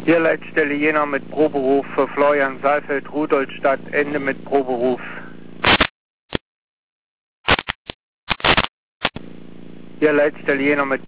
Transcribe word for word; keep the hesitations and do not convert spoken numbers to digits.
Hier Leitstelle Jena mit Proberuf für Florian Saalfeld, Rudolstadt, Ende mit Proberuf. Hier Leitstelle Jena mit